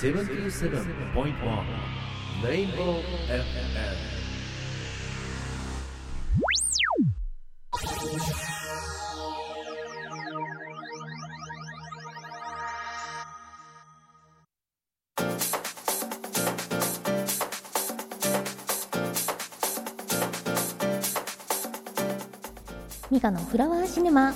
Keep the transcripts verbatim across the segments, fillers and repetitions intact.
セブンティーセブンポイントワン レインボー エフエム。 ミカのフラワーシネマ。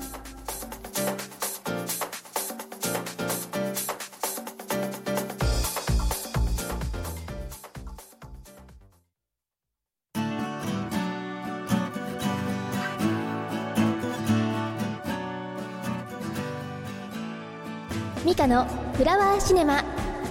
ミカのフラワーシネマ。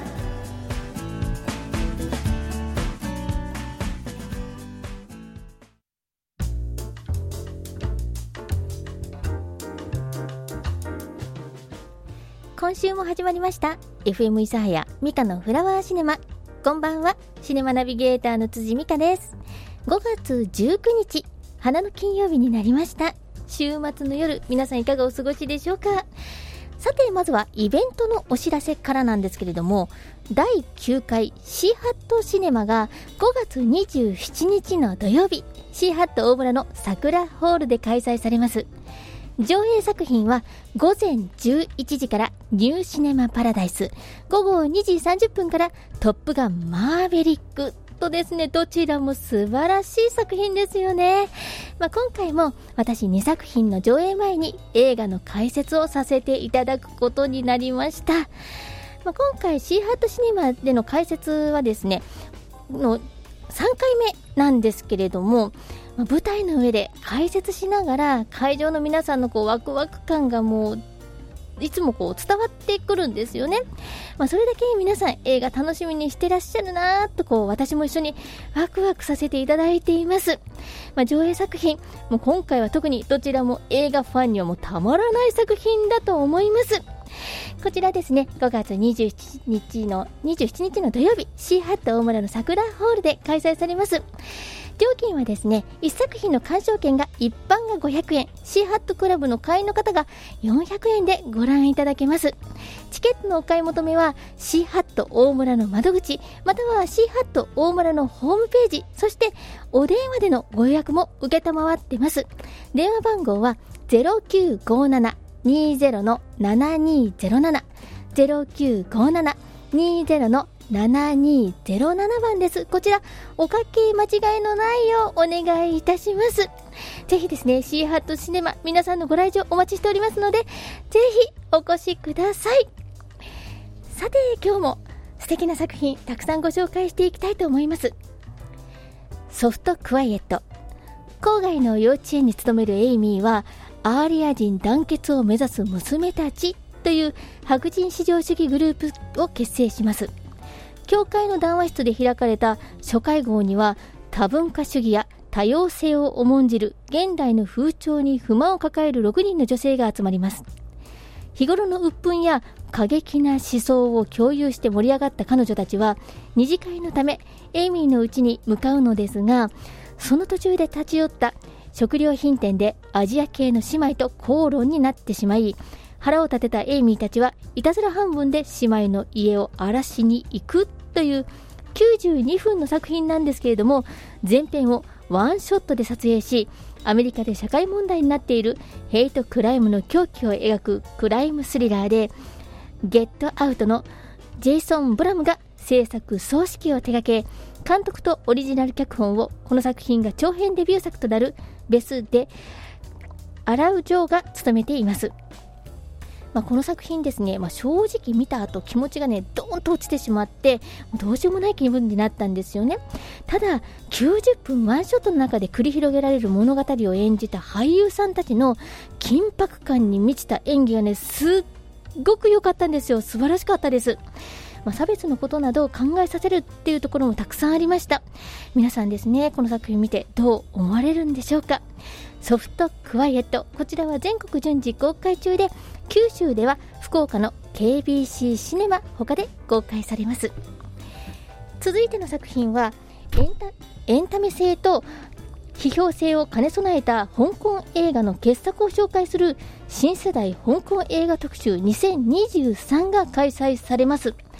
今週も始まりました エフエム 諫早ミカのフラワーシネマ。こんばんは、シネマナビゲーターの辻美香です。ごがつじゅうくにち、花の金曜日になりました。週末の夜、皆さんいかがお過ごしでしょうか。さて、まずはイベントのお知らせからなんですけれども、だいきゅうかいシーハットシネマがごがつにじゅうしちにちの土曜日、シーハット大村の桜ホールで開催されます。上映作品はごぜんじゅういちじからニューシネマパラダイス、ごごにじさんじゅっぷんからトップガンマーヴェリックとですね、どちらも素晴らしい作品ですよね。まあ、今回も私にさくひんの上映前に映画の解説をさせていただくことになりました。まあ、今回シーハットシネマでの解説はですねのさんかいめなんですけれども、まあ、舞台の上で解説しながら会場の皆さんのこうワクワク感がもういつもこう伝わってくるんですよね。まあ、それだけ皆さん映画楽しみにしてらっしゃるなと、こう私も一緒にワクワクさせていただいています。まあ、上映作品もう今回は特にどちらも映画ファンにはもうたまらない作品だと思います。こちらですね、ごがつにじゅうしちにちのにじゅうしちにちの土曜日、シーハット大村の桜ホールで開催されます。料金はですね、いっさくひんの鑑賞券が一般がごひゃくえん、シーハットクラブの会員の方がよんひゃくえんでご覧いただけます。チケットのお買い求めはシーハット大村の窓口、またはシーハット大村のホームページ、そしてお電話でのご予約も受けたまわってます。電話番号は ゼロきゅうごななにゼロのななにゼロなな ゼロきゅうごななにゼロのななにゼロななばんです。こちらおかけ間違いのないようお願いいたします。ぜひですね、シーハットシネマ皆さんのご来場お待ちしておりますので、ぜひお越しください。さて、今日も素敵な作品たくさんご紹介していきたいと思います。ソフトクワイエット。郊外の幼稚園に勤めるエイミーはアーリア人団結を目指す娘たちという白人至上主義グループを結成します。教会の談話室で開かれた初会合には、多文化主義や多様性を重んじる現代の風潮に不満を抱えるろくにんの女性が集まります。日頃の鬱憤や過激な思想を共有して盛り上がった彼女たちは、二次会のためエイミーの家に向かうのですが、その途中で立ち寄った食料品店でアジア系の姉妹と口論になってしまい、腹を立てたエイミーたちはいたずら半分で姉妹の家を荒らしに行くというきゅうじゅうにふんの作品なんですけれども、前編をワンショットで撮影し、アメリカで社会問題になっているヘイトクライムの狂気を描くクライムスリラーで、ゲットアウトのジェイソン・ブラムが制作総指揮を手掛け、監督とオリジナル脚本をこの作品が長編デビュー作となるベス・デ・アラウジョーが務めています。まあ、この作品ですね、まあ、正直見た後気持ちがねドーンと落ちてしまって、どうしようもない気分になったんですよね。ただきゅうじゅっぷんワンショットの中で繰り広げられる物語を演じた俳優さんたちの緊迫感に満ちた演技がねすっごく良かったんですよ。素晴らしかったです。まあ、差別のことなどを考えさせるっていうところもたくさんありました。皆さんですね、この作品見てどう思われるんでしょうか。ソフトクワイエット、こちらは全国順次公開中で、九州では福岡の ケービーシー シネマ他で公開されます。続いての作品はエンタ、エンタメ性と批評性を兼ね備えた香港映画の傑作を紹介する新世代香港映画特集にせんにじゅうさんが開催されます。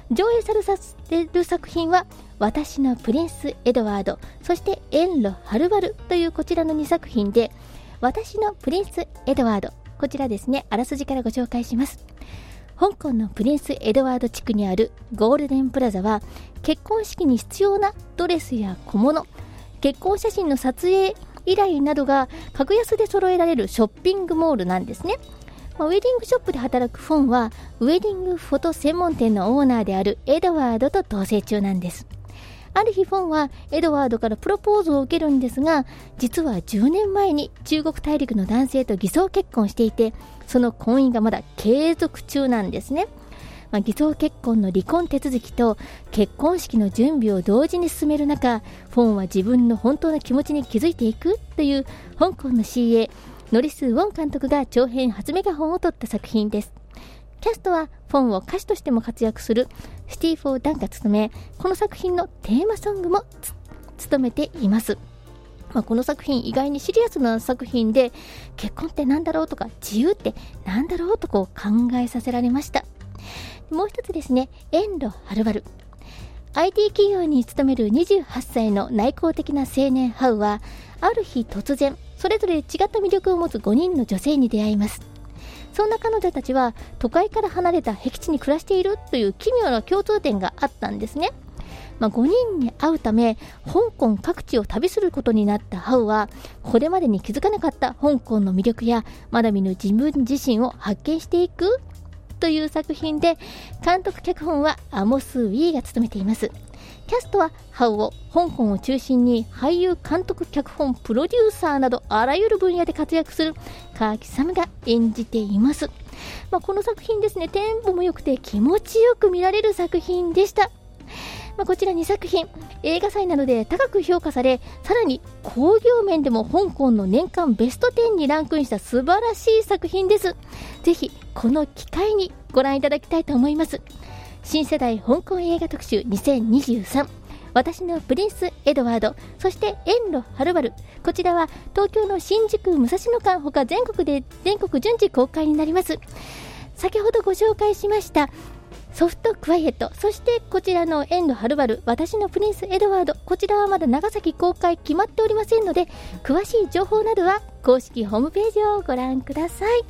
上映される作品は私のプリンスエドワード、そして遠路はるばるというこちらのにさく品で、私のプリンスエドワード、こちらですね、あらすじからご紹介します。香港のプリンスエドワード地区にあるゴールデンプラザは、結婚式に必要なドレスや小物、結婚写真の撮影依頼などが格安で揃えられるショッピングモールなんですね。ウェディングショップで働くフォンはウェディングフォト専門店のオーナーであるエドワードと同棲中なんです。ある日フォンはエドワードからプロポーズを受けるんですが、実はじゅうねんまえに中国大陸の男性と偽装結婚していて、その婚姻がまだ継続中なんですね。まあ、偽装結婚の離婚手続きと結婚式の準備を同時に進める中、フォンは自分の本当の気持ちに気づいていくという香港の シーエー ノリス・ウォン監督が長編初メガホンを取った作品です。キャストはフォンを歌手としても活躍するスティーフォー・ダンが務め、この作品のテーマソングも務めています。まあ、この作品意外にシリアスな作品で、結婚ってなんだろうとか自由ってなんだろうとこう考えさせられました。もう一つですね、遠路はるばる。 アイティー 企業に勤めるにじゅうはっさいの内向的な青年ハウは、ある日突然それぞれ違った魅力を持つごにんの女性に出会います。そんな彼女たちは都会から離れた僻地に暮らしているという奇妙な共通点があったんですね。まあ、ごにんに会うため香港各地を旅することになったハウは、これまでに気づかなかった香港の魅力やまだ見ぬ自分自身を発見していくという作品で、監督脚本はアモス・ウィーが務めています。キャストはハウを香港を中心に俳優、監督、脚本、プロデューサーなどあらゆる分野で活躍するカーキサムが演じています。まあ、この作品ですね、テンポも良くて気持ちよく見られる作品でした。まあ、こちらにさく品映画祭などで高く評価され、さらに興行面でも香港の年間ベストじゅうにランクインした素晴らしい作品です。ぜひこの機会にご覧いただきたいと思います。新世代香港映画特集にせんにじゅうさん、私のプリンスエドワード、そして遠路はるばる、こちらは東京の新宿武蔵野間ほか全国で全国順次公開になります。先ほどご紹介しましたソフトクワイエット、そしてこちらの遠路はるばる、私のプリンスエドワード、こちらはまだ長崎公開決まっておりませんので、詳しい情報などは公式ホームページをご覧ください。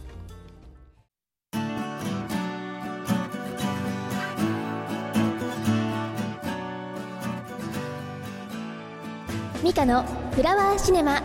ミカのフラワーシネマ。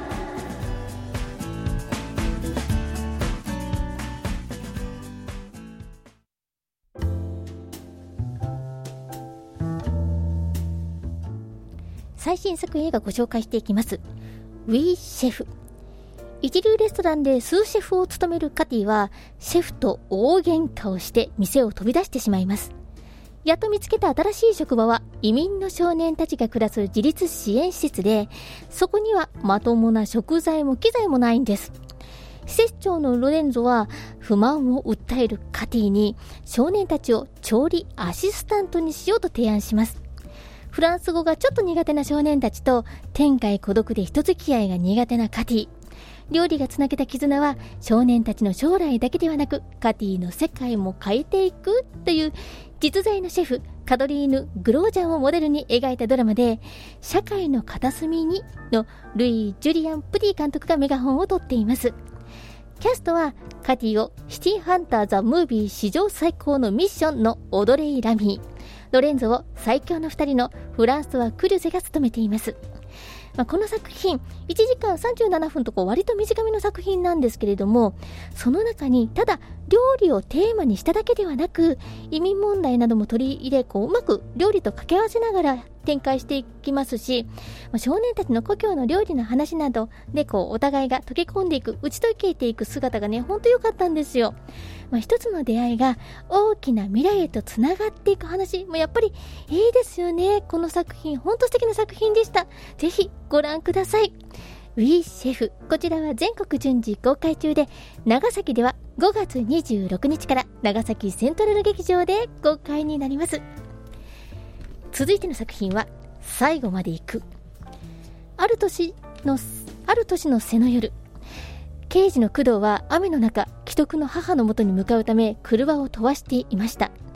最新作映画ご紹介していきます。ウィーシェフ。一流レストランでスーシェフを務めるカティは、シェフと大喧嘩をして店を飛び出してしまいます。やっと見つけた新しい職場は移民の少年たちが暮らす自立支援施設で、そこにはまともな食材も機材もないんです。施設長のロレンゾは不満を訴えるカティに少年たちを調理アシスタントにしようと提案します。フランス語がちょっと苦手な少年たちと天涯孤独で人付き合いが苦手なカティ。料理がつなげた絆は少年たちの将来だけではなくカティの世界も変えていくという実在のシェフカドリーヌ・グロージャンをモデルに描いたドラマで、社会の片隅にのルイ・ジュリアン・プディ監督がメガホンを取っています。キャストはカティをシティハンター・ザ・ムービー史上最高のミッションのオドレイ・ラミー、ロレンゾを最強のふたりのフランスはクルゼが務めています。まあ、この作品いちじかんさんじゅうななふんとこう割と短めの作品なんですけれども、その中にただ料理をテーマにしただけではなく、移民問題なども取り入れ、こううまく料理と掛け合わせながら展開していきますし、まあ、少年たちの故郷の料理の話などでこうお互いが溶け込んでいく、打ち解けていく姿がね、ほんと良かったんですよ。まあ、一つの出会いが大きな未来へとつながっていく話もやっぱりいいですよね。この作品ほんと素敵な作品でした。ぜひご覧ください。ウィーシェフ、こちらは全国順次公開中で、長崎ではごがつにじゅうろくにちから長崎セントラル劇場で公開になります。続いての作品は最後まで行く。ある年のある年の瀬の夜、刑事の工藤は雨の中、危篤の母の元に向かうため車を飛ばしていました。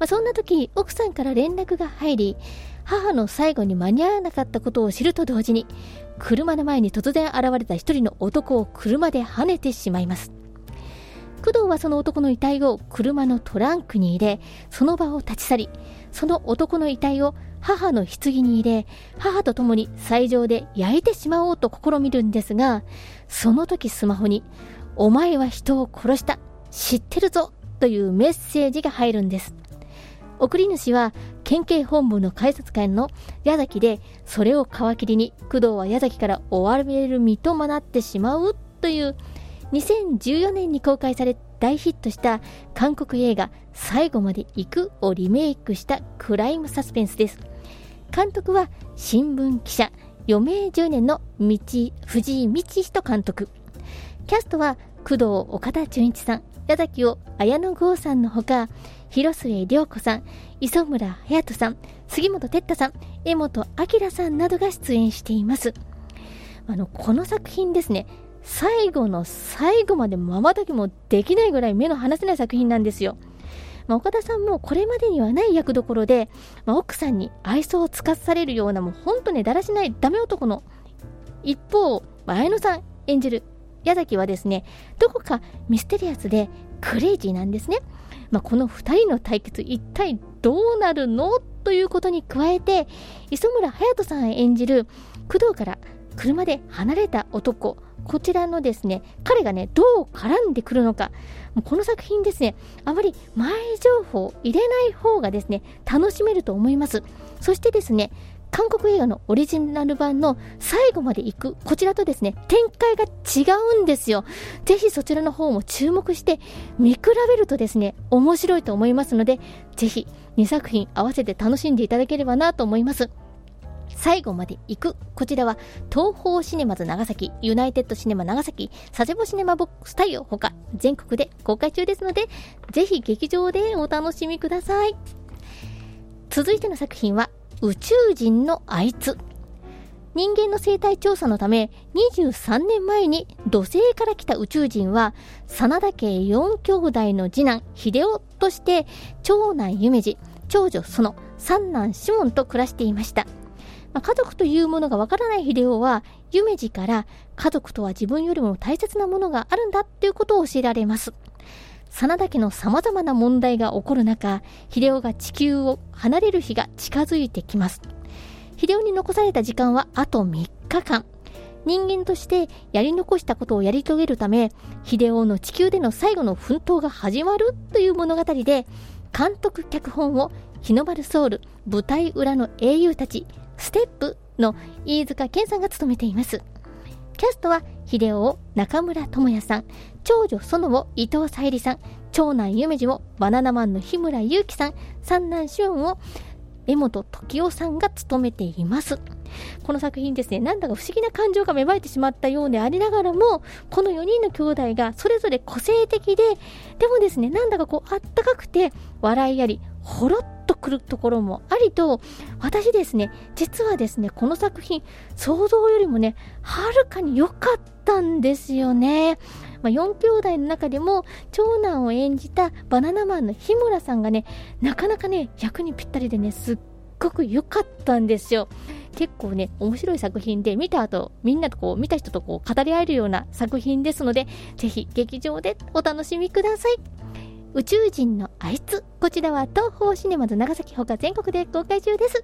あ、そんな時奥さんから連絡が入り、母の最後に間に合わなかったことを知ると同時に、車の前に突然現れた一人の男を車で跳ねてしまいます。工藤はその男の遺体を車のトランクに入れ、その場を立ち去り、その男の遺体を母の棺に入れ、母と共に斎場で焼いてしまおうと試みるんですが、その時スマホに、お前は人を殺した、知ってるぞというメッセージが入るんです。送り主は県警本部の警察官の矢崎で、それを皮切りに工藤は矢崎から追われる身となってしまうという、にせんじゅうよねんに公開され大ヒットした韓国映画最後まで行くをリメイクしたクライムサスペンスです。監督は新聞記者余命じゅうねんの道藤井道人監督。キャストは工藤岡田准一さん、矢崎を綾野剛さんのほか、広末涼子さん、磯村勇斗さん、杉本哲太さん、江本明さんなどが出演しています。あのこの作品ですね、最後の最後まで瞬きもできないぐらい目の離せない作品なんですよ。まあ、岡田さんもこれまでにはない役どころで、まあ、奥さんに愛想をつかされるような、もう本当ねだらしないダメ男の一方、まあ、綾野さん演じる矢崎はですね、どこかミステリアスでクレイジーなんですね。まあ、このふたりの対決一体どうなるのということに加えて、磯村勇斗さん演じる工藤から車で離れた男、こちらのですね、彼がねどう絡んでくるのか、もうこの作品ですね、あまり前情報を入れない方がですね楽しめると思います。そしてですね、韓国映画のオリジナル版の最後まで行く、こちらとですね展開が違うんですよ。ぜひそちらの方も注目して見比べるとですね面白いと思いますので、ぜひにさく品合わせて楽しんでいただければなと思います。最後まで行く、こちらは東宝シネマズ長崎、ユナイテッドシネマ長崎、佐世保シネマボックスタイオほか全国で公開中ですので、ぜひ劇場でお楽しみください。続いての作品は宇宙人のあいつ。人間の生態調査のためにじゅうさんねんまえに土星から来た宇宙人は、真田家よん兄弟の次男秀夫として長男夢二、長女園、三男シモンと暮らしていました。まあ、家族というものがわからない秀夫は夢二から家族とは自分よりも大切なものがあるんだっていうことを教えられます。真田家の様々な問題が起こる中、秀夫が地球を離れる日が近づいてきます。秀夫に残された時間はあとみっかかん。人間としてやり残したことをやり遂げるため、秀夫の地球での最後の奮闘が始まるという物語で、監督脚本を日の丸ソウル舞台裏の英雄たちステップの飯塚健さんが務めています。キャストは秀夫を中村智也さん、長女園を伊藤沙莉さん、長男夢二をバナナマンの日村勇紀さん、三男シオンを江本時生さんが務めています。この作品ですね、なんだか不思議な感情が芽生えてしまったようでありながらも、このよにんの兄弟がそれぞれ個性的で、でもですね、なんだかこうあったかくて笑いあり、ほろっとくるところもありと、私ですね、実はですね、この作品想像よりもねはるかに良かったんですよね。まあ、よん兄弟の中でも長男を演じたバナナマンの日村さんがね、なかなかね役にぴったりでね、すっごく良かったんですよ。結構ね面白い作品で、見た後みんなとこう見た人とこう語り合えるような作品ですので、ぜひ劇場でお楽しみください。宇宙人のあいつ、こちらは東宝シネマズ長崎ほか全国で公開中です。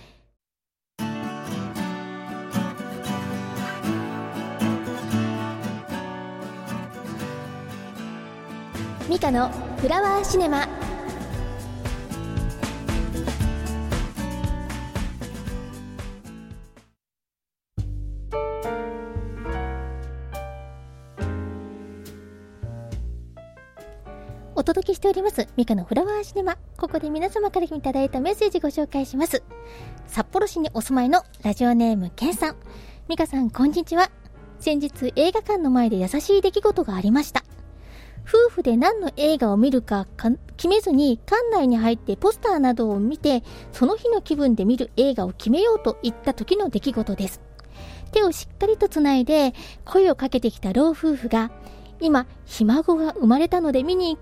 ミカのフラワーシネマ。お届けしておりますミカのフラワーシネマ。ここで皆様からいただいたメッセージご紹介します。札幌市にお住まいのラジオネームケンさん。ミカさんこんにちは。先日映画館の前で優しい出来事がありました。夫婦で何の映画を見るか決めずに館内に入ってポスターなどを見て、その日の気分で見る映画を決めようといった時の出来事です。手をしっかりとつないで声をかけてきた老夫婦が、今ひ孫が生まれたので見に行き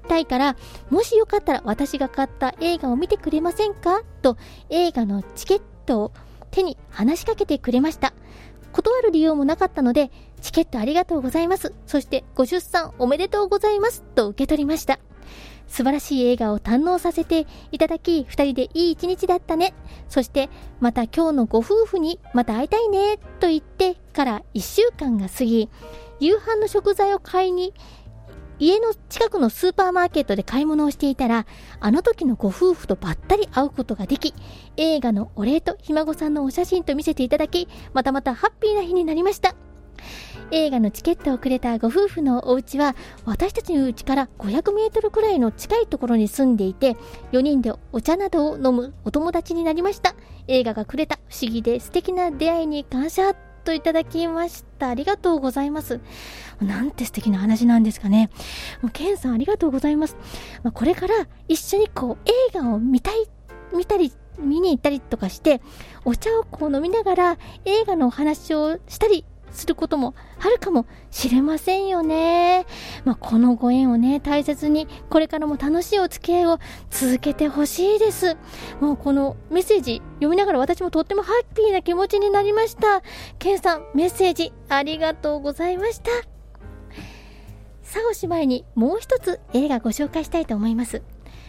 たいから、もしよかったら私が買った映画を見てくれませんかと映画のチケットを手に話しかけてくれました。断る理由もなかったので、チケットありがとうございます。そしてご出産おめでとうございますと受け取りました。素晴らしい映画を堪能させていただき、二人でいい一日だったね。そしてまた今日のご夫婦にまた会いたいねと言ってからいっしゅうかんが過ぎ、夕飯の食材を買いに家の近くのスーパーマーケットで買い物をしていたら、あの時のご夫婦とばったり会うことができ、映画のお礼とひ孫さんのお写真と見せていただき、またまたハッピーな日になりました。映画のチケットをくれたご夫婦のお家は私たちの家からごひゃくメートルくらいの近いところに住んでいて、よにんでお茶などを飲むお友達になりました。映画がくれた不思議で素敵な出会いに感謝といただきました。ありがとうございます。なんて素敵な話なんですかね。もうケンさんありがとうございます。まあ、これから一緒にこう映画を見たい見たり見に行ったりとかして、お茶をこう飲みながら映画のお話をしたりすることもあるかもしれませんよね。まあ、このご縁をね、大切にこれからも楽しいお付き合いを続けてほしいです。もうこのメッセージ読みながら私もとってもハッピーな気持ちになりました。ケンさん、メッセージありがとうございました。さあ、おしまいにもう一つ映画ご紹介したいと思います。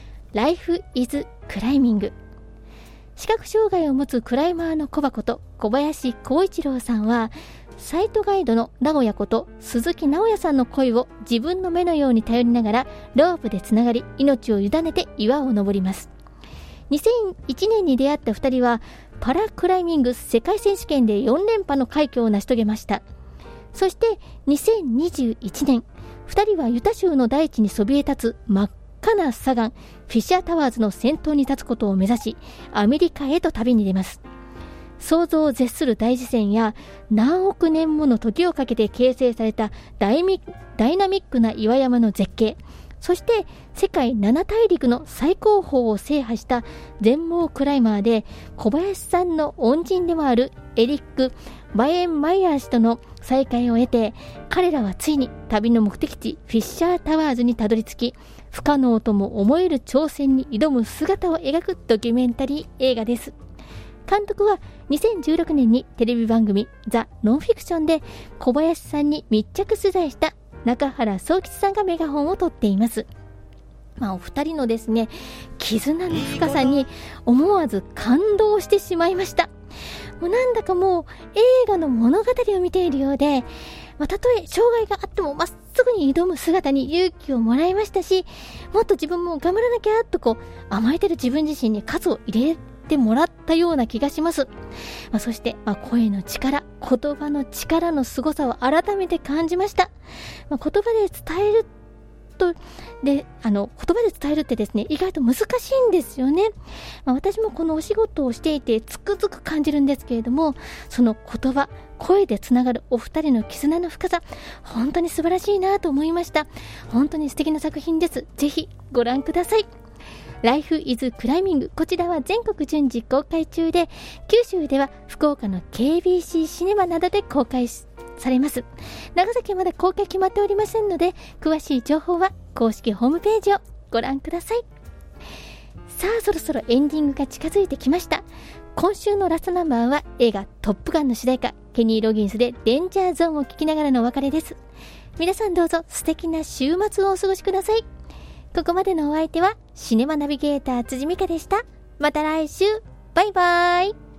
Life is Climbing。視覚障害を持つクライマーの小箱と小林光一郎さんは、サイトガイドの直哉こと鈴木直哉さんの声を自分の目のように頼りながらロープでつながり、命を委ねて岩を登ります。にせんいちねんに出会ったふたりはパラクライミング世界選手権でよんれんぱの快挙を成し遂げました。そしてにせんにじゅういちねん、ふたりはユタ州の大地にそびえ立つ真っ赤な砂岩フィッシャータワーズの先頭に立つことを目指し、アメリカへと旅に出ます。想像を絶する大自然や何億年もの時をかけて形成されたダイミダイナミックな岩山の絶景、そして世界なな大陸の最高峰を制覇した全盲クライマーで小林さんの恩人でもあるエリック・バイエンマイヤー氏との再会を得て、彼らはついに旅の目的地フィッシャータワーズにたどり着き、不可能とも思える挑戦に挑む姿を描くドキュメンタリー映画です。監督はにせんじゅうろくねんにテレビ番組ザ・ノンフィクションで小林さんに密着取材した中原宗吉さんがメガホンを取っています。まあ、お二人のですね、絆の深さに思わず感動してしまいました。もうなんだかもう映画の物語を見ているようで、まあ、たとえ障害があってもまっすぐに挑む姿に勇気をもらいましたし、もっと自分も頑張らなきゃとこう甘えてる自分自身に喝を入れてもらったような気がします。まあ、そして、まあ、声の力、言葉の力の凄さを改めて感じました。まあ、言葉で伝えるとであの言葉で伝えるってですね、意外と難しいんですよね。まあ、私もこのお仕事をしていてつくづく感じるんですけれども、その言葉、声でつながるお二人の絆の深さ、本当に素晴らしいなと思いました。本当に素敵な作品です。ぜひご覧ください。Life is Climbing、 こちらは全国順次公開中で、九州では福岡の ケービーシー シネマなどで公開されます。長崎はまだ公開決まっておりませんので、詳しい情報は公式ホームページをご覧ください。さあ、そろそろエンディングが近づいてきました。今週のラストナンバーは映画トップガンの主題歌、ケニー・ロギンスでデンジャーゾーンを聴きながらのお別れです。皆さんどうぞ素敵な週末をお過ごしください。ここまでのお相手はシネマナビゲーター辻美香でした。また来週、バイバイ。